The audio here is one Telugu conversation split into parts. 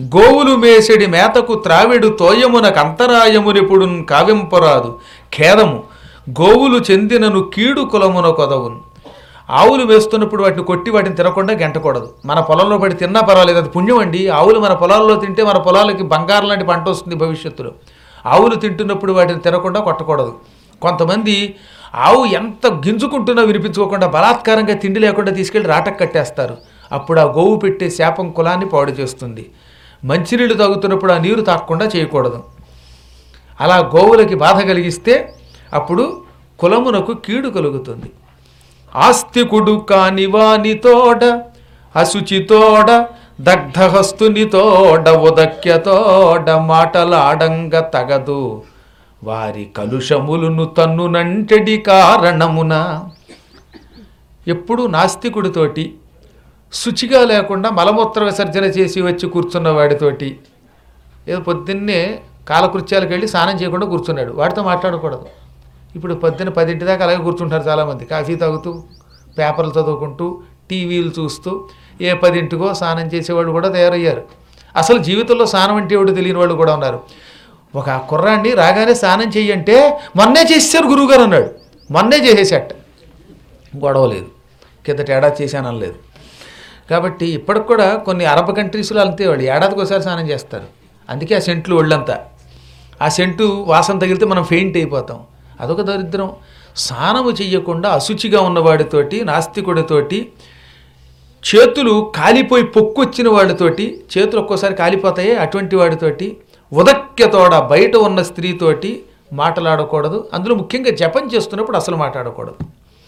గోవులు మేసెడి మేతకు త్రావిడు తోయమునకు అంతరాయమునిపుడు కావింపరాదు ఖేదము గోవులు చెందినను కీడు కులమున కొదవును. ఆవులు వేస్తున్నప్పుడు వాటిని కొట్టి వాటిని తినకుండా గెంటకూడదు. మన పొలంలో పడి తిన్నా పర్వాలేదు, అది పుణ్యం అండి. ఆవులు మన పొలాల్లో తింటే మన పొలాలకి బంగారం లాంటి పంట వస్తుంది భవిష్యత్తులో. ఆవులు తింటున్నప్పుడు వాటిని తినకుండా కొట్టకూడదు. కొంతమంది ఆవు ఎంత గింజుకుంటున్నా వినిపించుకోకుండా బలాత్కారంగా తిండి లేకుండా తీసుకెళ్ళి రాటకు కట్టేస్తారు. అప్పుడు ఆ గోవు పెట్టే శాపం కులాన్ని పాడు చేస్తుంది. మంచినీళ్ళు తాగుతున్నప్పుడు ఆ నీరు తాగకుండా చేయకూడదు. అలా గోవులకి బాధ కలిగిస్తే అప్పుడు కులమునకు కీడు కలుగుతుంది. ఆస్తికుడు కాని వానితోడ అశుచితోడ దగ్ధహస్తునితోడ ఉదక్యతోడ మాటలాడంగ తగదు వారి కలుషములను తన్నునంటెడి కారణమున. ఎప్పుడు నాస్తికుడితోటి శుచిగా లేకుండా మలమూత్ర విసర్జన చేసి వచ్చి కూర్చున్న వాడితోటి, ఏదో పొద్దున్నే కాలకృత్యాలకు వెళ్ళి స్నానం చేయకుండా కూర్చున్నాడు, వాడితో మాట్లాడకూడదు. ఇప్పుడు పొద్దున్న 10 దాకా అలాగే కూర్చుంటారు చాలామంది, కాఫీ తాగుతూ పేపర్లు చదువుకుంటూ టీవీలు చూస్తూ. ఏ 10కో స్నానం చేసేవాళ్ళు కూడా తయారయ్యారు. అసలు జీవితంలో స్నానం అంటే ఏమిటో తెలియని వాళ్ళు కూడా ఉన్నారు. ఒక కుర్రాన్ని రాగానే స్నానం చెయ్యంటే మొన్నే చేసేసారు గురువుగారు అన్నాడు. మొన్నే చేసేసేట, గొడవ లేదు, కిందట ఏడాది చేశానని లేదు. కాబట్టి ఇప్పటికి కూడా కొన్ని అరబ్ కంట్రీస్లో అంతే, వాళ్ళు ఏడాదికి ఒకసారి స్నానం చేస్తారు. అందుకే ఆ సెంట్లు ఒళ్ళంతా, ఆ సెంటు వాసన తగిలితే మనం ఫెయింట్ అయిపోతాం. అదొక దరిద్రం. స్నానము చెయ్యకుండా అశుచిగా ఉన్నవాడితోటి, నాస్తికుడితోటి, చేతులు కాలిపోయి పొక్కొచ్చిన వాడితోటి, చేతులు ఒక్కోసారి కాలిపోతాయి, అటువంటి వాడితోటి, ఉదక్యతోడ బయట ఉన్న స్త్రీతోటి మాట్లాడకూడదు. అందులో ముఖ్యంగా జపం చేస్తున్నప్పుడు అసలు మాట్లాడకూడదు.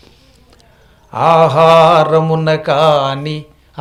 ఆహారమున కాని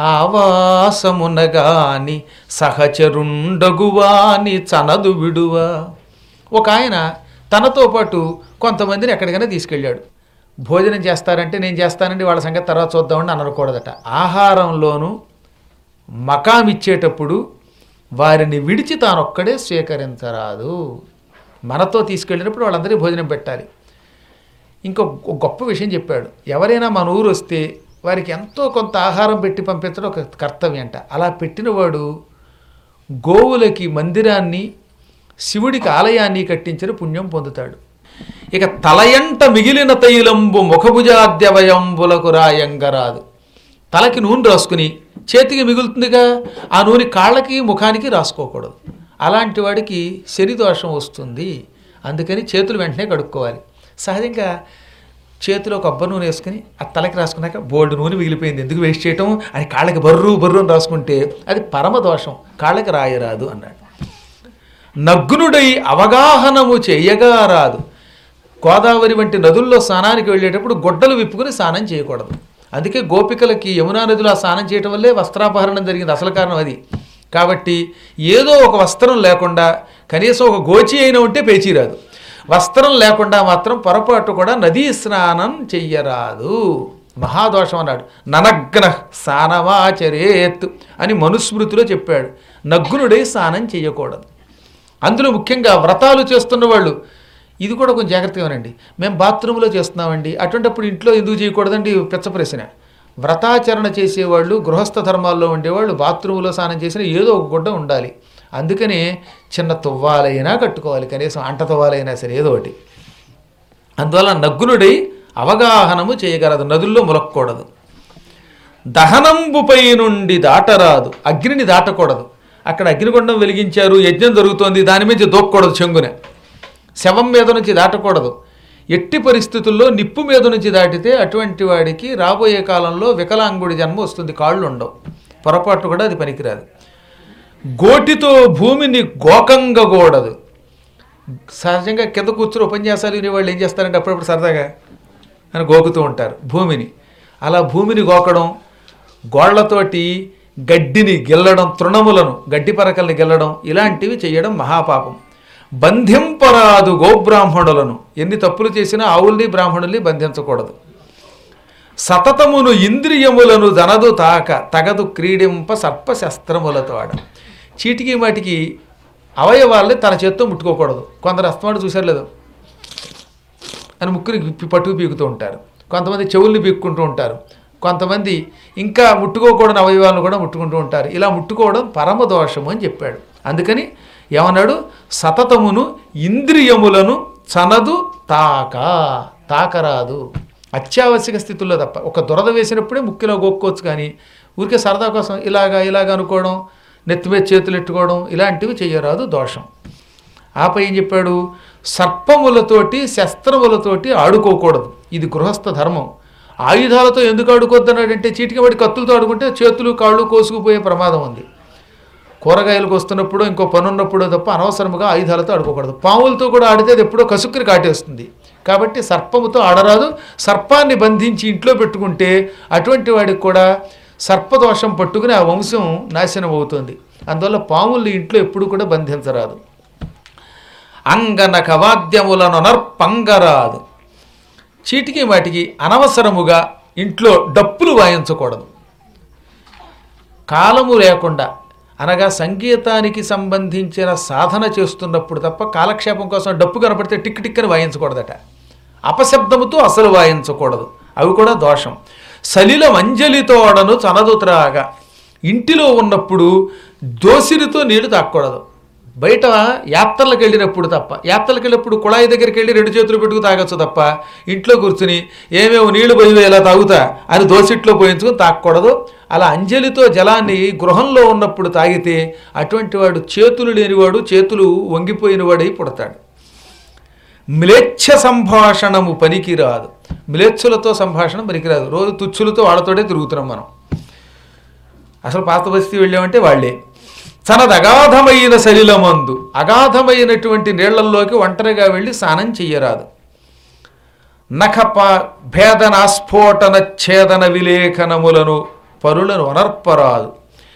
ఆవాసమున గాని సహచరుండగువాని చనదు విడువా. ఒక ఆయన తనతో పాటు కొంతమందిని ఎక్కడికైనా తీసుకెళ్ళాడు. భోజనం చేస్తారంటే నేను చేస్తానండి, వాళ్ళ సంగతి తర్వాత చూద్దామని అనకూడదట. ఆహారంలోనూ మకాం ఇచ్చేటప్పుడు వారిని విడిచి తానొక్కడే స్వీకరించరాదు. మనతో తీసుకెళ్ళినప్పుడు వాళ్ళందరికీ భోజనం పెట్టాలి. ఇంకో గొప్ప విషయం చెప్పాడు. ఎవరైనా మన ఊరు వస్తే వారికి ఎంతో కొంత ఆహారం పెట్టి పంపించడం ఒక కర్తవ్యం అంట. అలా పెట్టినవాడు గోవులకి మందిరాన్ని, శివుడికి ఆలయాన్ని కట్టించిన పుణ్యం పొందుతాడు. ఇక తలయంట మిగిలిన తైలంబు ముఖభుజాద్యవయంబులకు రాయంగరాదు. తలకి నూనె రాసుకుని చేతికి మిగులుతుందిగా, ఆ నూనె కాళ్ళకి ముఖానికి రాసుకోకూడదు. అలాంటి వాడికి శనిదోషం వస్తుంది. అందుకని చేతులు వెంటనే కడుక్కోవాలి. సహజంగా చేతిలో కొబ్బరి నూనె వేసుకుని ఆ తలకి రాసుకున్నాక బోల్డ్ నూనె మిగిలిపోయింది ఎందుకు వేస్ట్ చేయటం అని కాళ్ళకి బర్రు అని రాసుకుంటే అది పరమదోషం, కాళ్ళకి రాయరాదు అన్నాడు. నగ్నుడై అవగాహనము చేయగా రాదు. గోదావరి వంటి నదుల్లో స్నానానికి వెళ్ళేటప్పుడు గుడ్డలు విప్పుకుని స్నానం చేయకూడదు. అందుకే గోపికలకి యమునా నదిలో ఆ స్నానం చేయటం వల్లే వస్త్రాపహరణం జరిగింది. అసలు కారణం అది. కాబట్టి ఏదో ఒక వస్త్రం లేకుండా, కనీసం ఒక గోచి అయినా ఉంటే పేచీ రాదు. వస్త్రం లేకుండా మాత్రం పొరపాటు కూడా నదీ స్నానం చెయ్యరాదు, మహాదోషం అన్నాడు. ననగ్న స్నానమాచరేత్ అని మనుస్మృతిలో చెప్పాడు. నగ్నుడై స్నానం చేయకూడదు. అందులో ముఖ్యంగా వ్రతాలు చేస్తున్న వాళ్ళు ఇది కూడా కొంచెం జాగ్రత్తగా వినండి. మేము బాత్రూంలో చేస్తున్నామండి, అటువంటిప్పుడు ఇంట్లో ఎందుకు చేయకూడదండి? పెద్ద ప్రశ్న. వ్రతాచరణ చేసేవాళ్ళు, గృహస్థ ధర్మాల్లో ఉండేవాళ్ళు బాత్రూంలో స్నానం చేసిన ఏదో ఒక గుడ్డ ఉండాలి. అందుకని చిన్న తువ్వాలైనా కట్టుకోవాలి, కనీసం అంట తువ్వాలైనా సరే ఏదో ఒకటి. అందువల్ల నగ్నుడై అవగాహనము చేయగలదు, నదుల్లో ములక్కూడదు. దహనంబుపై నుండి దాటరాదు, అగ్నిని దాటకూడదు. అక్కడ అగ్నిగుండం వెలిగించారు, యజ్ఞం జరుగుతోంది, దాని మీద దూక్కకూడదు, చెంగున శవం మీద నుంచి దాటకూడదు. ఎట్టి పరిస్థితుల్లో నిప్పు మీద నుంచి దాటితే అటువంటి వాడికి రాబోయే కాలంలో వికలాంగుడి జన్మ వస్తుంది, కాళ్ళు ఉండవు. పొరపాటు కూడా అది పనికిరాదు. గోటితో భూమిని గోకంగకూడదు. సహజంగా కింద కూర్చుని ఉపన్యాసాలు వినేవాళ్ళు ఏం చేస్తారంటే అప్పుడప్పుడు సరదాగా అని గోకుతూ ఉంటారు భూమిని. అలా భూమిని గోకడం, గోళ్లతోటి గడ్డిని గిల్లడం, తృణములను గడ్డి పరకల్ని గిల్లడం, ఇలాంటివి చేయడం మహాపాపం. బంధింపరాదు గోబ్రాహ్మణులను, ఎన్ని తప్పులు చేసినా ఆవుల్ని బ్రాహ్మణుల్ని బంధించకూడదు. సతతమును ఇంద్రియములను దనదు తాక తగదు క్రీడింప సర్పశస్త్రములతో ఆడ. చీటికి మాటికి అవయవాల్ని తన చేత్తో ముట్టుకోకూడదు. కొందరు అస్తమాడు చూశారు లేదు అని ముక్కుని పట్టుకు పీకుతూ ఉంటారు, కొంతమంది చెవుల్ని పీక్కుంటూ ఉంటారు, కొంతమంది ఇంకా ముట్టుకోకూడని అవయవాలను కూడా ముట్టుకుంటూ ఉంటారు. ఇలా ముట్టుకోవడం పరమదోషము అని చెప్పాడు. అందుకని ఏమన్నాడు, సతతమును ఇంద్రియములను చనదు తాకరాదు. అత్యావశ్యక స్థితుల్లో తప్ప. ఒక దురద వేసినప్పుడే ముక్కిలో గోక్కోవచ్చు, కానీ ఊరికే సరదా కోసం ఇలాగ అనుకోవడం, నెత్తి మీద చేతులు ఎట్టుకోవడం ఇలాంటివి చెయ్యరాదు, దోషం. ఆపై ఏం చెప్పాడు, సర్పములతోటి శస్త్రములతోటి ఆడుకోకూడదు. ఇది గృహస్థ ధర్మం. ఆయుధాలతో ఎందుకు ఆడుకోద్దన్నాడంటే చీటికి పడి కత్తులతో ఆడుకుంటే చేతులు కాళ్ళు కోసుకుపోయే ప్రమాదం ఉంది. కూరగాయలకు వస్తున్నప్పుడు ఇంకో పని ఉన్నప్పుడో తప్ప అనవసరముగా ఆయుధాలతో ఆడుకోకూడదు. పాములతో కూడా ఆడితే అది ఎప్పుడో కసుక్కుని కాటేస్తుంది. కాబట్టి సర్పముతో ఆడరాదు. సర్పాన్ని బంధించి ఇంట్లో పెట్టుకుంటే అటువంటి వాడికి కూడా సర్పదోషం పట్టుకుని ఆ వంశం నాశనం అవుతుంది. అందువల్ల పాముల్ని ఇంట్లో ఎప్పుడు కూడా బంధించరాదు. అంగన కవాద్యములను నర్పంగరాదు. చీటికి వాటికి అనవసరముగా ఇంట్లో డప్పులు వాయించకూడదు. కాలము లేకుండా, అనగా సంగీతానికి సంబంధించిన సాధన చేస్తున్నప్పుడు తప్ప కాలక్షేపం కోసం డప్పు కనపడితే టిక్ టిక్ అని వాయించకూడదట. అపశబ్దముతో అసలు వాయించకూడదు, అవి కూడా దోషం. సలిల మంజలితోడను చనదుత్రాగా. ఇంటిలో ఉన్నప్పుడు దోసిరితో నీళ్లు తాగకూడదు. బయట యాత్రలకు వెళ్ళినప్పుడు తప్ప. యాత్రలకు వెళ్ళినప్పుడు కుళాయి దగ్గరికి వెళ్ళి 2 చేతులు పెట్టుకు తాగొచ్చు తప్ప ఇంట్లో కూర్చుని ఏమేమో నీళ్లు పోయి ఎలా తాగుతా అని దోసిట్లో పోయించుకుని తాగకూడదు. అలా అంజలితో జలాన్ని గృహంలో ఉన్నప్పుడు తాగితే అటువంటి వాడు చేతులు లేనివాడు, చేతులు వంగిపోయినవాడై పుడతాడు. మ్లేచ్ఛ సంభాషణము పనికిరాదు. మ్లేచ్ఛులతో సంభాషణ పనికిరాదు. రోజు తుచ్చులతో వాళ్ళతోటే తిరుగుతున్నాం మనం. అసలు పాత బస్తీ వెళ్ళామంటే వాళ్ళే. తనది అగాధమైన సలిలమందు, అగాధమైనటువంటి నీళ్లల్లోకి ఒంటరిగా వెళ్ళి స్నానం చెయ్యరాదు. నఖప భేదన స్ఫోటన ఛేదన విలేఖనములను పరులను అనర్పరాదు.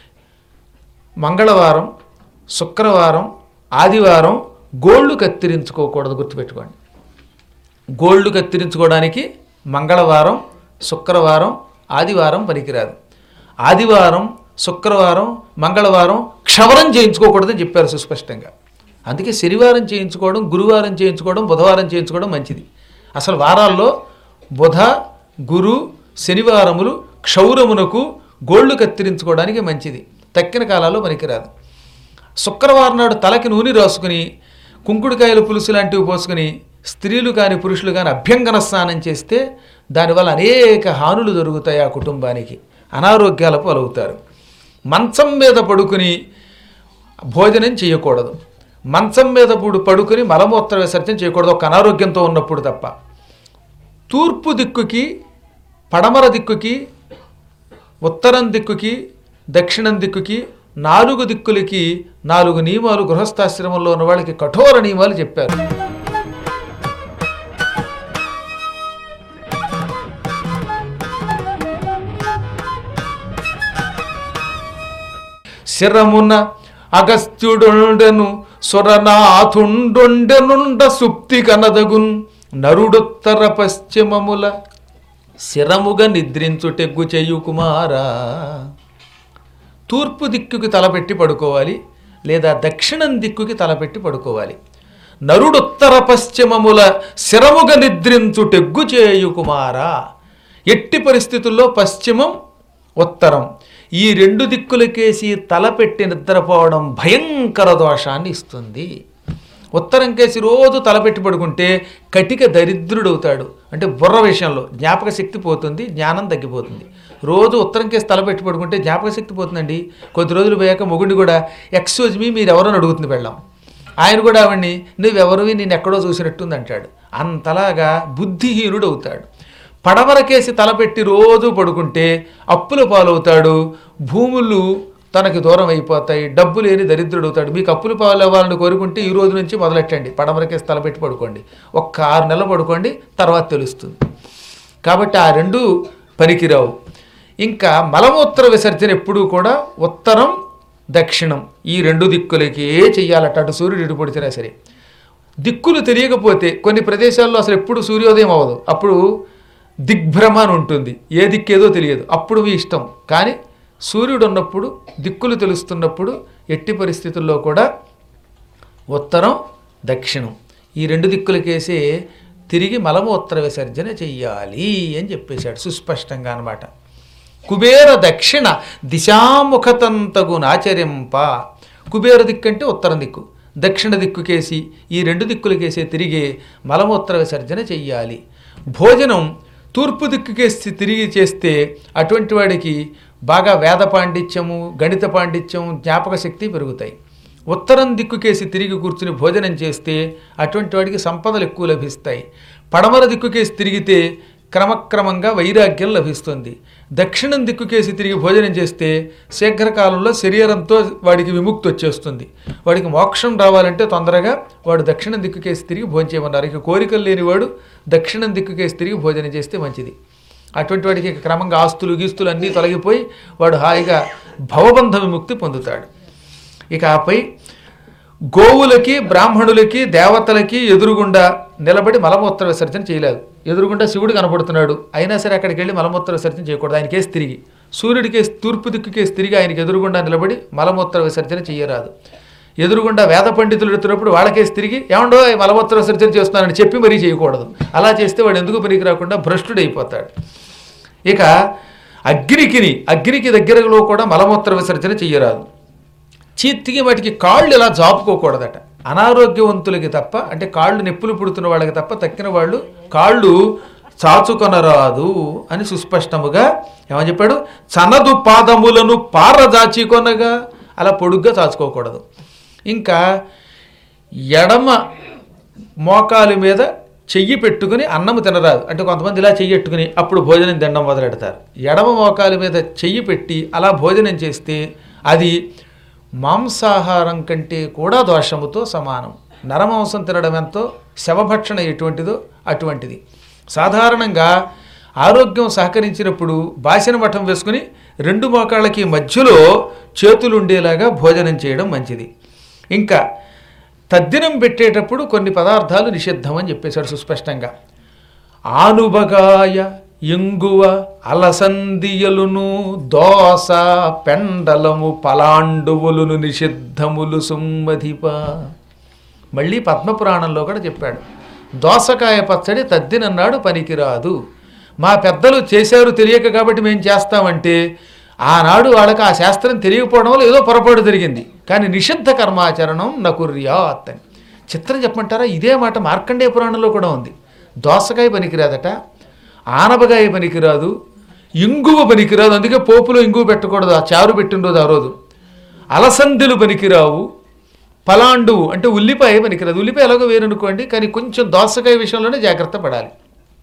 మంగళవారం, శుక్రవారం, ఆదివారం గోళ్ళు కత్తిరించుకోకూడదు, గుర్తుపెట్టుకోండి. గోళ్ళు కత్తిరించుకోవడానికి మంగళవారం, శుక్రవారం, ఆదివారం పనికిరాదు. ఆదివారం, శుక్రవారం, మంగళవారం క్షవరం చేయించుకోకూడదని చెప్పారు సుస్పష్టంగా. అందుకే శనివారం చేయించుకోవడం, గురువారం చేయించుకోవడం, బుధవారం చేయించుకోవడం మంచిది. అసలు వారాల్లో బుధ, గురు, శనివారములు క్షౌరమునకు గోళ్ళు కత్తిరించుకోవడానికి మంచిది. తక్కిన కాలాల్లో పనికిరాదు. శుక్రవారం నాడు తలకి నూనె రాసుకుని కుంకుడుకాయల పులుసు లాంటివి పోసుకుని స్త్రీలు కానీ పురుషులు కానీ అభ్యంగన స్నానం చేస్తే దానివల్ల అనేక హానులు జరుగుతాయి. ఆ కుటుంబానికి అనారోగ్యాల పాలవుతారు. మంచం మీద పడుకుని భోజనం చేయకూడదు. మంచం మీద పడుకుని మలమూత్ర విసర్జన చేయకూడదు, ఒక అనారోగ్యంతో ఉన్నప్పుడు తప్ప. తూర్పు దిక్కుకి, పడమర దిక్కుకి, ఉత్తరం దిక్కుకి, దక్షిణం దిక్కుకి 4 దిక్కులకి 4 నియమాలు గృహస్థాశ్రమంలో ఉన్న వాళ్ళకి కఠోర నియమాలు చెప్పారు. శిరమున అగస్త్యుడొండెను సురనాథుండొండెనుండ సుప్తి కనదగున్ నరుడొత్తర పశ్చిమముల శిరముగా నిద్రించుటెగ్గు చెయ్యు కుమారా. తూర్పు దిక్కుకి తలపెట్టి పడుకోవాలి, లేదా దక్షిణం దిక్కుకి తలపెట్టి పడుకోవాలి. నరుడొత్తర పశ్చిమముల శిరముగా నిద్రించుటెగ్గు చేయు కుమారా. ఎట్టి పరిస్థితుల్లో పశ్చిమం, ఉత్తరం ఈ 2 దిక్కులకేసి తలపెట్టి నిద్రపోవడం భయంకర దోషాన్ని ఇస్తుంది. ఉత్తరం కేసి రోజు తలపెట్టి పడుకుంటే కటిక దరిద్రుడవుతాడు. అంటే బుర్ర విషయంలో జ్ఞాపక శక్తి పోతుంది, జ్ఞానం తగ్గిపోతుంది. రోజు ఉత్తరం కేసి తలపెట్టి పడుకుంటే జ్ఞాపక శక్తి పోతుందండి. కొద్ది రోజులు పోయాక మొగుడిని కూడా ఎక్స్క్యూజ్ మీ మీరు ఎవరని అడుగుతుంది వెళ్ళాం. ఆయన కూడా ఆవిడ్ని నువ్వెవరివి నేను ఎక్కడో చూసినట్టుంది అంటాడు. అంతలాగా బుద్ధిహీనుడు అవుతాడు. పడమరకేసి తలపెట్టి రోజు పడుకుంటే అప్పుల పాలవుతాడు, భూములు తనకి దూరం అయిపోతాయి, డబ్బు లేని దరిద్రుడు అవుతాడు. మీకు అప్పులు పాలవ్వాలని కోరుకుంటే ఈ రోజు నుంచి మొదలెట్టండి. పడమరకేసి తలపెట్టి పడుకోండి, ఒక్క 6 నెలలు పడుకోండి, తర్వాత తెలుస్తుంది. కాబట్టి ఆ 2 పనికిరావు. ఇంకా మలమూత్ర విసర్జన ఎప్పుడూ కూడా ఉత్తరం, దక్షిణం ఈ 2 దిక్కులకే చెయ్యాలట. అటు సూర్యుడు ఇటు పొడిచినా సరే. దిక్కులు తెలియకపోతే కొన్ని ప్రదేశాల్లో అసలు ఎప్పుడు సూర్యోదయం అవ్వదు, అప్పుడు దిగ్భ్రమ అని ఉంటుంది, ఏ దిక్కేదో తెలియదు, అప్పుడు మీ ఇష్టం. కానీ సూర్యుడు ఉన్నప్పుడు, దిక్కులు తెలుస్తున్నప్పుడు ఎట్టి పరిస్థితుల్లో కూడా ఉత్తరం, దక్షిణం ఈ 2 దిక్కులకేసే తిరిగి మలమూత్ర విసర్జన చెయ్యాలి అని చెప్పేశాడు సుస్పష్టంగా అన్నమాట. కుబేర దక్షిణ దిశాముఖతంతగు నాచరింప. కుబేర దిక్కు అంటే ఉత్తరం దిక్కు, దక్షిణ దిక్కుకేసి ఈ రెండు దిక్కులకేసి తిరిగే మలమూత్ర విసర్జన చెయ్యాలి. భోజనం తూర్పు దిక్కుకేసి తిరిగి చేస్తే అటువంటి వాడికి బాగా వేద పాండిత్యము, గణిత పాండిత్యం, జ్ఞాపక శక్తి పెరుగుతాయి. ఉత్తరం దిక్కుకేసి తిరిగి కూర్చుని భోజనం చేస్తే అటువంటి వాడికి సంపదలు ఎక్కువ లభిస్తాయి. పడమర దిక్కుకేసి తిరిగితే క్రమక్రమంగా వైరాగ్యం లభిస్తుంది. దక్షిణం దిక్కుకేసి తిరిగి భోజనం చేస్తే శీఘ్రకాలంలో శరీరంతో వాడికి విముక్తి వచ్చేస్తుంది. వాడికి మోక్షం రావాలంటే తొందరగా వాడు దక్షిణం దిక్కుకేసి తిరిగి భోజనం చేయమన్నారు. ఇక కోరికలు లేనివాడు దక్షిణం దిక్కుకేసి తిరిగి భోజనం చేస్తే మంచిది. అటువంటి వాడికి క్రమంగా ఆస్తులు గీస్తులు అన్నీ తొలగిపోయి వాడు హాయిగా భవబంధ విముక్తి పొందుతాడు. ఇక ఆపై గోవులకి, బ్రాహ్మణులకి, దేవతలకి ఎదురుగుండా నిలబడి మలమూత్ర విసర్జన చేయలేదు. ఎదురుగుండా శివుడు కనపడుతున్నాడు, అయినా సరే అక్కడికి వెళ్ళి మలమూత్ర విసర్జన చేయకూడదు. ఆయనకేసి తిరిగి సూర్యుడికేసి తూర్పు దిక్కుకేసి తిరిగి ఆయనకి ఎదురుగుండా నిలబడి మలమూత్ర విసర్జన చేయరాదు. ఎదురుగుండా వేద పండితులు ఎడుతున్నప్పుడు వాళ్ళకేసి తిరిగి ఏమండో మలమూత్ర విసర్జన చేస్తున్నానని చెప్పి మరీ చేయకూడదు. అలా చేస్తే వాడు ఎందుకు పనికి రాకుండా భ్రష్టుడైపోతాడు. ఇక అగ్నికి దగ్గరలో కూడా మలమూత్ర విసర్జన చెయ్యరాదు. చీత్తికి వాటికి కాళ్ళు ఇలా జాపుకోకూడదట. అనారోగ్యవంతులకి తప్ప, అంటే కాళ్ళు నొప్పులు పుడుతున్న వాళ్ళకి తప్ప తక్కిన వాళ్ళు కాళ్ళు చాచుకొనరాదు అని సుస్పష్టముగా ఏమని చెప్పాడు. చనదు పాదములను పారజాచికొనగా, అలా పొడుగ్గా చాచుకోకూడదు. ఇంకా ఎడమ మోకాలు మీద చెయ్యి పెట్టుకుని అన్నము తినరాదు. అంటే కొంతమంది ఇలా చెయ్యి పెట్టుకుని అప్పుడు భోజనం తినడం మొదలెడతారు. ఎడమ మోకాలు మీద చెయ్యి పెట్టి అలా భోజనం చేస్తే అది మాంసాహారం కంటే కూడా దోషముతో సమానం. నరమాంసం తినడం ఎంతో శవభక్షణ ఎటువంటిదో అటువంటిది. సాధారణంగా ఆరోగ్యం సహకరించినప్పుడు బాసిన మఠం వేసుకుని రెండు మోకాళ్ళకి మధ్యలో చేతులు ఉండేలాగా భోజనం చేయడం మంచిది. ఇంకా తద్దినం పెట్టేటప్పుడు కొన్ని పదార్థాలు నిషిద్ధమని చెప్పేశాడు సుస్పష్టంగా. ఆనుబగాయ, ఇంగువ, అలసందియలును, దోస, పెండలము, పలాండువులును నిషిద్ధములు సుమ్మధిప. మళ్ళీ పద్మపురాణంలో కూడా చెప్పాడు, దోసకాయ పచ్చడి తద్దినన్నాడు పనికిరాదు. మా పెద్దలు చేశారు తెలియక కాబట్టి మేము చేస్తామంటే ఆనాడు వాళ్ళకి ఆ శాస్త్రం తెలియకపోవడం వల్ల ఏదో పొరపాటు జరిగింది. కానీ నిషిద్ధ కర్మాచరణం నకుర్యాత్ అని. చిత్రం చెప్పమంటారా, ఇదే మాట మార్కండేయ పురాణంలో కూడా ఉంది. దోసకాయ పనికిరాదట, ఆనపకాయ పనికిరాదు, ఇంగువ పనికిరాదు, అందుకే పోపులో ఇంగువ పెట్టకూడదు, ఆ చారు పెట్టినరోజు ఆ రోజు. అలసందెలు పనికిరావు, పలాండువు అంటే ఉల్లిపాయ పనికిరాదు. ఉల్లిపాయ ఎలాగో వేరనుకోండి, కానీ కొంచెం దోసకాయ విషయంలోనే జాగ్రత్త పడాలి.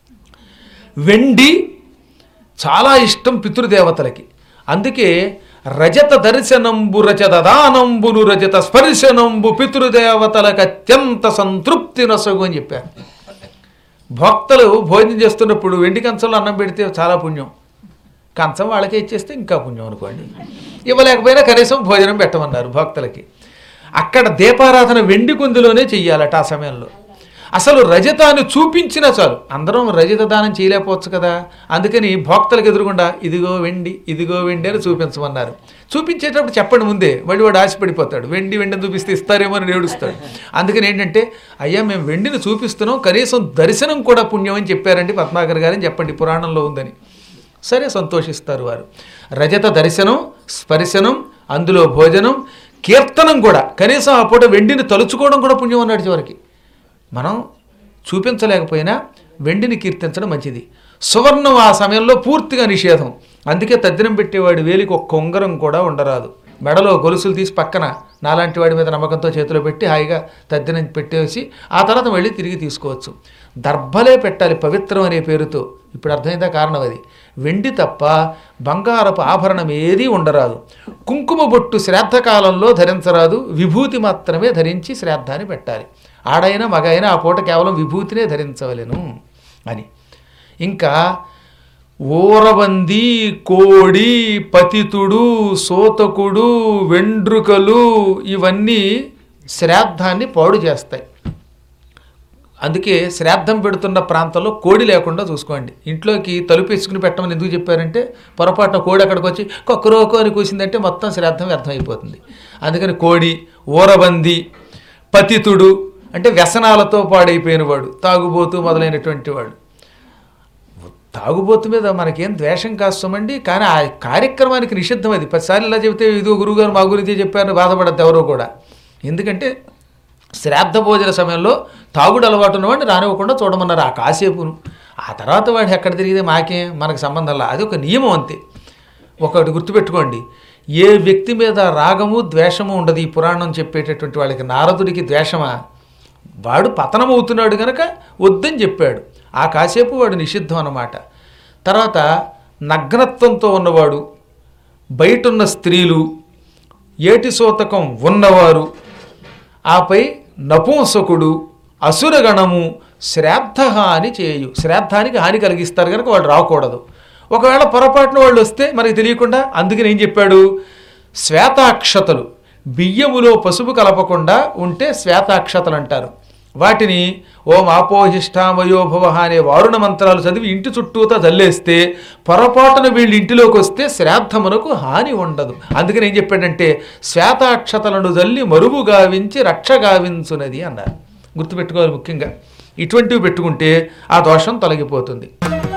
వెండి చాలా ఇష్టం పితృదేవతలకి, అందుకే రజత దర్శనంబు రజతదానంబును రజత స్పర్శనంబు పితృదేవతలకు అత్యంత సంతృప్తి నొసగు అని చెప్పారు. భక్తులు భోజనం చేస్తున్నప్పుడు వెండి కంచంలో అన్నం పెడితే చాలా పుణ్యం, కంచం వాళ్ళకే ఇచ్చేస్తే ఇంకా పుణ్యం అనుకోండి. ఇవ్వలేకపోయినా కనీసం భోజనం పెట్టమన్నారు భక్తులకి. అక్కడ దీపారాధన వెండి కుందులోనే చెయ్యాలట ఆ సమయంలో. అసలు రజతాన్ని చూపించినా చాలు, అందరం రజత దానం చేయలేకపోవచ్చు కదా, అందుకని భక్తులకు ఎదురుగుండా ఇదిగో వెండి ఇదిగో వెండి అని చూపించమన్నారు. చూపించేటప్పుడు చెప్పండి ముందే, వాడు ఆశపడిపోతాడు. వెండిని చూపిస్తే ఇస్తారేమో అని ఏడుస్తాడు. అందుకని ఏంటంటే, అయ్యా మేము వెండిని చూపిస్తున్నాం, కనీసం దర్శనం కూడా పుణ్యం అని చెప్పారండి పద్మాకర్ గారని చెప్పండి, పురాణంలో ఉందని. సరే, సంతోషిస్తారు వారు. రజత దర్శనం, స్పర్శనం, అందులో భోజనం, కీర్తనం కూడా, కనీసం ఆ పూట వెండిని తలుచుకోవడం కూడా పుణ్యం అన్నాడు చివరికి. మనం చూపించలేకపోయినా వెండిని కీర్తించడం మంచిది. సువర్ణం ఆ సమయంలో పూర్తిగా నిషేధం. అందుకే తద్దినం పెట్టేవాడి వేలికి ఒక్క ఉంగరం కూడా ఉండరాదు. మెడలో గొలుసులు తీసి పక్కన నాలాంటి వాడి మీద నమ్మకంతో చేతిలో పెట్టి హాయిగా తద్దినం పెట్టేసి ఆ తర్వాత మళ్ళీ తిరిగి తీసుకోవచ్చు. దర్భలే పెట్టాలి పవిత్రం అనే పేరుతో. ఇప్పుడు అర్థమైందా కారణం అది. వెండి తప్ప బంగారపు ఆభరణం ఏదీ ఉండరాదు. కుంకుమ బొట్టు శ్రాద్ధకాలంలో ధరించరాదు, విభూతి మాత్రమే ధరించి శ్రాద్ధాన్ని పెట్టాలి. ఆడైనా మగైనా ఆ పూట కేవలం విభూతినే ధరించవలెను అని. ఇంకా ఊరబంది, కోడి, పతితుడు, సోతకుడు, వెండ్రుకలు ఇవన్నీ శ్రాద్ధాన్ని పాడు చేస్తాయి. అందుకే శ్రాద్ధం పెడుతున్న ప్రాంతంలో కోడి లేకుండా చూసుకోండి. ఇంట్లోకి తలుపేసుకుని పెట్టమని ఎందుకు చెప్పారంటే, పొరపాటున కోడి అక్కడికి వచ్చి కొక్కరోకో అని కూసిందంటే మొత్తం శ్రాద్ధం వ్యర్థమైపోతుంది. అందుకని కోడి, ఊరబంది, పతితుడు అంటే వ్యసనాలతో పాడైపోయిన వాడు, తాగుబోతూ మొదలైనటువంటి వాడు. తాగుబోతు మీద మనకేం ద్వేషం కాస్తామండి, కానీ ఆ కార్యక్రమానికి నిషిద్ధం అది. 10 సార్లు ఇలా చెబితే ఇదిగో గురువుగారు మా గురించి చెప్పారని బాధపడద్దు ఎవరో కూడా. ఎందుకంటే శ్రాద్ధ భోజన సమయంలో తాగుడు అలవాటు ఉన్నవాడిని రానివ్వకుండా చూడమన్నారు ఆ కాసేపును. ఆ తర్వాత వాడు ఎక్కడ తిరిగితే మాకేం, మనకు సంబంధంలా, అది ఒక నియమం అంతే. ఒకటి గుర్తుపెట్టుకోండి, ఏ వ్యక్తి మీద రాగము ద్వేషము ఉండదు. ఈ పురాణం చెప్పేటటువంటి వాళ్ళకి నారదుడికి ద్వేషమా? వాడు పతనమవుతున్నాడు కనుక వద్దని చెప్పాడు. ఆ కాసేపు వాడు నిషిద్ధం అన్నమాట. తర్వాత నగ్నత్వంతో ఉన్నవాడు, బయటున్న స్త్రీలు, ఏటి సూతకం ఉన్నవారు, ఆపై నపుంసకుడు, అసురగణము శ్రాద్ధహాని చేయు, శ్రాద్ధానికి హాని కలిగిస్తారు కనుక వాళ్ళు రాకూడదు. ఒకవేళ పొరపాటున వాళ్ళు వస్తే మనకి తెలియకుండా, అందుకని ఏం చెప్పాడు, శ్వేతాక్షతలు, బియ్యములో పసుపు కలపకుండా ఉంటే శ్వేతాక్షతలు అంటారు. వాటిని ఓం ఆపోహిష్టామయోభవ అనే వారుణ మంత్రాలు చదివి ఇంటి చుట్టూతా చల్లేస్తే పొరపాటున వీళ్ళు ఇంటిలోకి వస్తే శ్రాద్ధమునకు హాని ఉండదు. అందుకని ఏం చెప్పాడంటే శ్వేతాక్షతలను చల్లి మరువు గావించి రక్ష గావించునది అన్నారు. గుర్తుపెట్టుకోవాలి, ముఖ్యంగా ఇటువంటివి పెట్టుకుంటే ఆ దోషం తొలగిపోతుంది.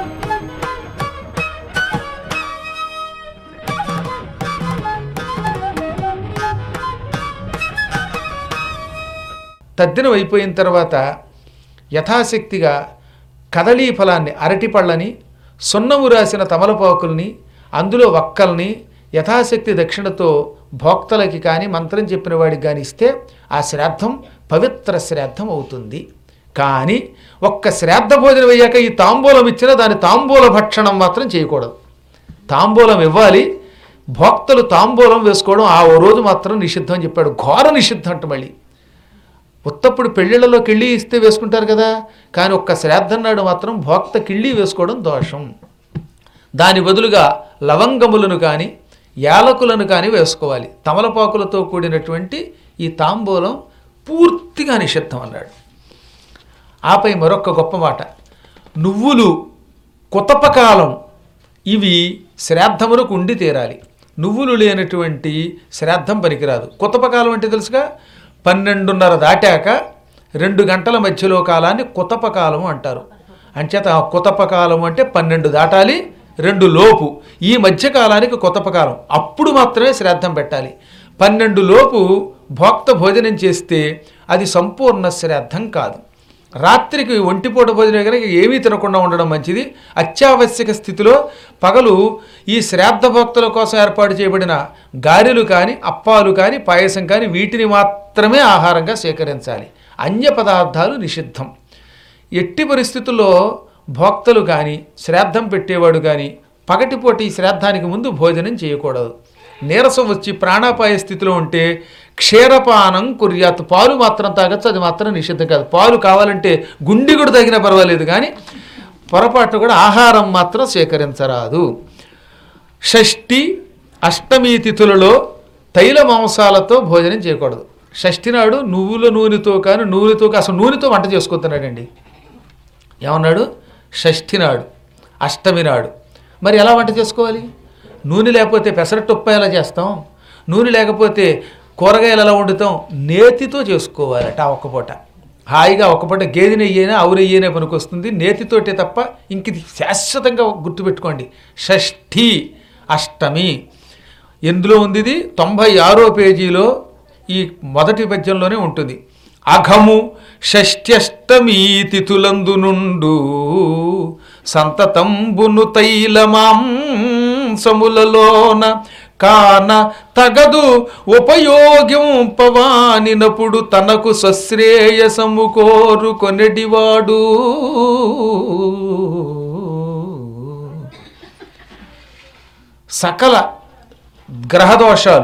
తద్దినం అయిపోయిన తర్వాత యథాశక్తిగా కదళీ ఫలాన్ని, అరటిపళ్ళని, సున్నము రాసిన తమలపాకుల్ని, అందులో వక్కల్ని యథాశక్తి దక్షిణతో భోక్తలకి కానీ మంత్రం చెప్పిన వాడికి కానీ ఇస్తే ఆ శ్రాద్ధం పవిత్ర శ్రాద్ధం అవుతుంది. కానీ ఒక్క శ్రాద్ధ భోజనం అయ్యాక ఈ తాంబూలం ఇచ్చినా దాని తాంబూల భక్షణం మాత్రం చేయకూడదు. తాంబూలం ఇవ్వాలి, భోక్తలు తాంబూలం వేసుకోవడం ఆ ఓ రోజు మాత్రం నిషిద్ధం అని చెప్పాడు. ఘోర నిషిద్ధం అంట. మళ్ళీ ఉత్తప్పుడు పెళ్ళిళ్ళలో కిళ్ళి ఇస్తే వేసుకుంటారు కదా, కానీ ఒక్క శ్రాద్ధం నాడు మాత్రం భోక్త కిళ్ళి వేసుకోవడం దోషం. దాని బదులుగా లవంగములను కానీ యాలకులను కానీ వేసుకోవాలి. తమలపాకులతో కూడినటువంటి ఈ తాంబూలం పూర్తిగా నిషిద్ధం అన్నాడు. ఆపై మరొక గొప్ప మాట, నువ్వులు, కుతపకాలం ఇవి శ్రాద్ధమునకు ఉండి తీరాలి. నువ్వులు లేనటువంటి శ్రాద్ధం పనికిరాదు. కుతపకాలం అంటే తెలుసుగా, 12:30 దాటాక 2 గంటల మధ్యలో కాలాన్ని కుతపకాలం అంటారు. అంచేత కుతపకాలం అంటే 12 దాటాలి, 2 లోపు, ఈ మధ్యకాలానికి కుతపకాలం. అప్పుడు మాత్రమే శ్రాద్ధం పెట్టాలి. 12 లోపు భోక్త భోజనం చేస్తే అది సంపూర్ణ శ్రాద్ధం కాదు. రాత్రికి ఒంటిపూట భోజనం కనుక ఏమీ తినకుండా ఉండడం మంచిది. అత్యావశ్యక స్థితిలో పగలు ఈ శ్రాద్ధ భక్తుల కోసం ఏర్పాటు చేయబడిన గారెలు కానీ, అప్పాలు కానీ, పాయసం కానీ వీటిని మాత్రమే ఆహారంగా స్వీకరించాలి. అన్య పదార్థాలు నిషిద్ధం. ఎట్టి పరిస్థితుల్లో భోక్తలు కానీ, శ్రాద్ధం పెట్టేవాడు కానీ పగటిపూట ఈ శ్రాద్ధానికి ముందు భోజనం చేయకూడదు. నీరసం వచ్చి ప్రాణాపాయ స్థితిలో ఉంటే క్షీరపానం కుర్యాత్, పాలు మాత్రం తాగొచ్చు, అది మాత్రం నిషిద్ధం కాదు. పాలు కావాలంటే గుండి కూడా తగినా పర్వాలేదు, కానీ పొరపాటు కూడా ఆహారం మాత్రం స్వీకరించరాదు. షష్ఠి అష్టమి తిథులలో తైల మాంసాలతో భోజనం చేయకూడదు. షష్ఠి నాడు నువ్వుల నూనెతో కానీ, నూనెతో అసలు నూనెతో వంట చేసుకుంటున్నాడండి. ఏమన్నాడు? షష్ఠి నాడు, అష్టమి నాడు. మరి ఎలా వంట చేసుకోవాలి? నూనె లేకపోతే పెసరట్టు ఉప్పు ఎలా చేస్తాం? నూనె లేకపోతే కూరగాయలు ఎలా వండుతాం? నేతితో చేసుకోవాలట. ఆ ఒక్కపూట హాయిగా ఒక్కపూట గేదె నెయ్యైనా ఆవు నెయ్యైనా పనికొస్తుంది, నేతితోటే తప్ప. ఇంక ఇది శాశ్వతంగా గుర్తుపెట్టుకోండి. షష్ఠి అష్టమి ఎందులో ఉంది? ఇది 96వ పేజీలో ఈ మొదటి పద్యంలోనే ఉంటుంది. అఘము షష్ఠ్యష్టమీ తిథులందు నుండు సంతతంబును తైలమాంసములలోన కాన తగదు ఉపయోగింపవానినప్పుడు తనకు స్వశ్రేయసము కోరు కొనెడివాడు. సకల గ్రహదోషాలు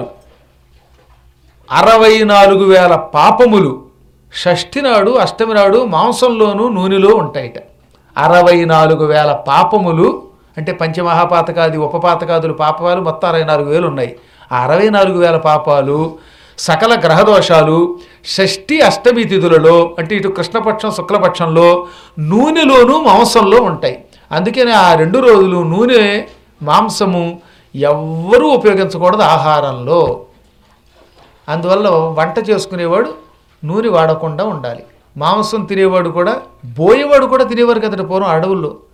64,000 పాపములు షష్ఠి నాడు, అష్టమి నాడు మాంసంలోనూ నూనెలో ఉంటాయిట. 64,000 పాపములు అంటే పంచమహాపాతకాది ఉపపాతకాదులు పాపాలు మొత్తం 64,000 ఉన్నాయి. ఆ 64,000 పాపాలు, సకల గ్రహదోషాలు షష్ఠి అష్టమి తిథులలో అంటే ఇటు కృష్ణపక్షం శుక్లపక్షంలో నూనెలోనూ మాంసంలో ఉంటాయి. అందుకని ఆ 2 రోజులు నూనె మాంసము ఎవ్వరూ ఉపయోగించకూడదు ఆహారంలో. అందువల్ల వంట చేసుకునేవాడు నూనె వాడకుండా ఉండాలి. మాంసం తినేవాడు కూడా, బోయేవాడు కూడా తినేవారు కదండి పూర్వం అడవుల్లో.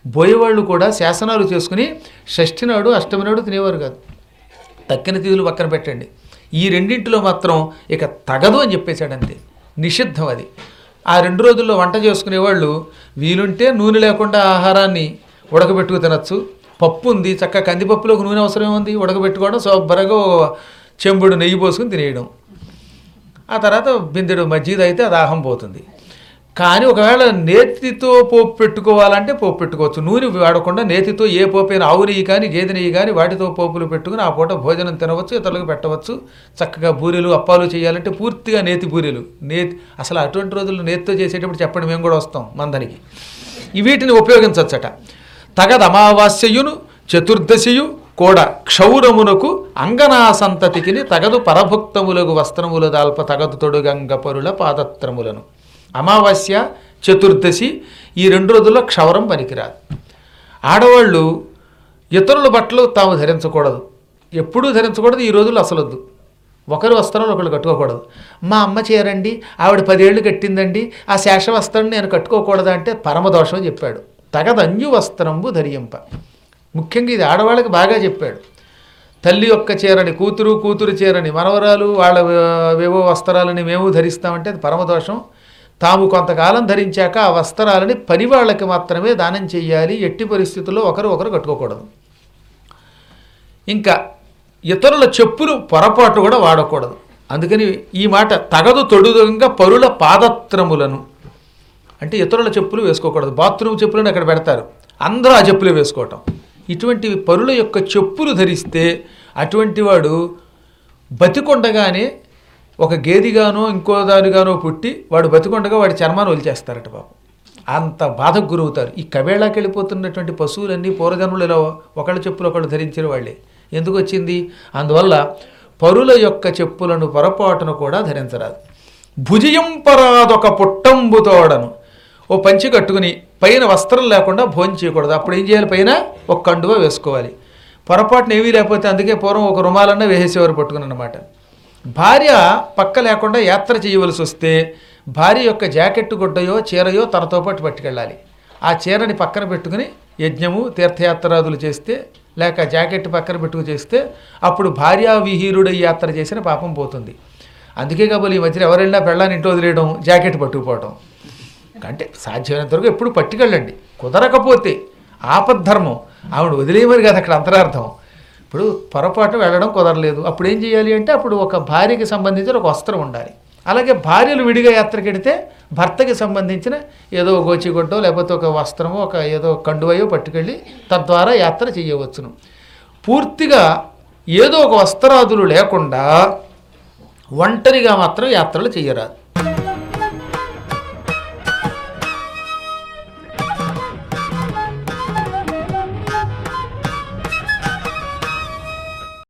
బోయేవాళ్ళు కూడా శాసనాలు చేసుకుని షష్ఠి నాడు అష్టమి నాడు తినేవారు కాదు. తక్కిన తిథులు పక్కన పెట్టండి, ఈ రెండింటిలో మాత్రం ఇక తగదు అని చెప్పేశాడు, అంతే, నిషిద్ధం అది. ఆ 2 రోజుల్లో వంట చేసుకునేవాళ్ళు వీలుంటే నూనె లేకుండా ఆహారాన్ని ఉడకబెట్టుకు తినచ్చు. పప్పు ఉంది, చక్కగా కందిపప్పులోకి నూనె అవసరం ఉంది, ఉడకబెట్టుకోవడం, శుభ్రంగా చెంబుడు నెయ్యి పోసుకుని తినేయడం. ఆ తర్వాత బిందెడు మజ్జిగ అయితే అది ఆహం పోతుంది. కానీ ఒకవేళ నేతితో పోపు పెట్టుకోవాలంటే పోపు పెట్టుకోవచ్చు. నూనె వాడకుండా నేతితో ఏ పోపైనా ఆవు నెయ్యి కానీ గేదె నెయ్యి కానీ వాటితో పోపులు పెట్టుకుని ఆ పూట భోజనం తినవచ్చు, ఇతరులకు పెట్టవచ్చు. చక్కగా బూరెలు అప్పాలు చేయాలంటే పూర్తిగా నేతి బూరెలు. అసలు అటువంటి రోజుల్లో నేతితో చేసేటప్పుడు చెప్పండి, మేము కూడా వస్తాం మందనికి. వీటిని ఉపయోగించవచ్చట. తగదు అమావాస్యయును చతుర్దశియు కూడా క్షౌరమునకు అంగనా సంతతికిని తగదు పరభుక్తములకు వస్త్రముల దాల్ప తగదు తొడుగంగ పరుల పాదత్రములను. అమావాస్య చతుర్దశి ఈ 2 రోజుల్లో క్షౌరం పనికిరాదు. ఆడవాళ్ళు ఇతరుల బట్టలు తాము ధరించకూడదు, ఎప్పుడూ ధరించకూడదు. ఈ రోజుల్లో అసలొద్దు, ఒకరు వస్త్రాలు ఒకళ్ళు కట్టుకోకూడదు. మా అమ్మ చేరండి, ఆవిడ 10 ఏళ్ళు కట్టిందండి, ఆ శేష వస్త్రం నేను కట్టుకోకూడదు అంటే పరమదోషం చెప్పాడు. తగదంజు వస్త్రంబు ధరింప. ముఖ్యంగా ఇది ఆడవాళ్ళకి బాగా చెప్పాడు. తల్లి యొక్క చీరని కూతురు చీరని మనవరాలు వాళ్ళ వేవో వస్త్రాలని మేము ధరిస్తామంటే అది పరమదోషం. తాము కొంతకాలం ధరించాక ఆ వస్త్రాలని పని వాళ్ళకి మాత్రమే దానం చేయాలి. ఎట్టి పరిస్థితుల్లో ఒకరు కట్టుకోకూడదు. ఇంకా ఇతరుల చెప్పులు పొరపాటు కూడా వాడకూడదు. అందుకని ఈ మాట తగదు తొడుగంగా పరుల పాదత్రములను అంటే ఇతరుల చెప్పులు వేసుకోకూడదు. బాత్రూమ్ చెప్పులను అక్కడ పెడతారు, అందరూ ఆ చెప్పులే వేసుకోవటం. ఇటువంటి పరుల యొక్క చెప్పులు ధరిస్తే అటువంటి వాడు బతికొండగానే ఒక గేదిగానో ఇంకో దానిగానో పుట్టి వాడు బతికొండగా వాడి చర్మాన్ని వదిలిచేస్తారట పాపం. అంత బాధకు గురవుతారు. ఈ కబేళాకి వెళ్ళిపోతున్నటువంటి పశువులన్నీ పూర్వజన్మలు ఇలా ఒకళ్ళ చెప్పులు ఒకళ్ళు ధరించిన వాళ్ళే. ఎందుకు వచ్చింది? అందువల్ల పరుల యొక్క చెప్పులను పొరపాటును కూడా ధరించరాదు. భుజయంపరాదొక పుట్టంబుతోడను, ఓ పంచి కట్టుకుని పైన వస్త్రం లేకుండా భోజనం చేయకూడదు. అప్పుడు ఏం చేయాలి? పైన ఒక కండువ వేసుకోవాలి. పొరపాటున ఏమీ లేకపోతే అందుకే పూర్వం ఒక రుమాలన్నా వేసేసేవారు పట్టుకుని అన్నమాట. భార్య పక్క లేకుండా యాత్ర చేయవలసి వస్తే భార్య యొక్క జాకెట్టు గుడ్డయో చీరయో తనతో పాటు పట్టుకెళ్ళాలి. ఆ చీరని పక్కన పెట్టుకుని యజ్ఞము తీర్థయాత్రాదులు చేస్తే, లేక జాకెట్ పక్కన పెట్టుకు చేస్తే అప్పుడు భార్యా విహీరుడై యాత్ర చేసిన పాపం పోతుంది. అందుకే కాబోలు ఈ మధ్య ఎవరైనా పెళ్ళాన్ని ఇంట్లో వదిలేయడం, జాకెట్ పట్టుకుపోవటం. అంటే సాధ్యమైనంత వరకు ఎప్పుడు పట్టుకెళ్ళండి. కుదరకపోతే ఆపద్ధర్మం, ఆవిడ వదిలేయమని కాదు అక్కడ అంతరార్థం. ఇప్పుడు పొరపాటు వెళ్ళడం కుదరలేదు, అప్పుడు ఏం చేయాలి అంటే అప్పుడు ఒక భార్యకి సంబంధించిన ఒక వస్త్రం ఉండాలి. అలాగే భార్యలు విడిగా యాత్రకి వెడితే భర్తకి సంబంధించిన ఏదో గోచిగుడ్డో లేకపోతే ఒక వస్త్రమో ఒక ఏదో కండువయో పట్టుకెళ్ళి తద్వారా యాత్ర చేయవచ్చును. పూర్తిగా ఏదో ఒక వస్త్రాదులు లేకుండా ఒంటరిగా మాత్రం యాత్రలు చేయరాదు.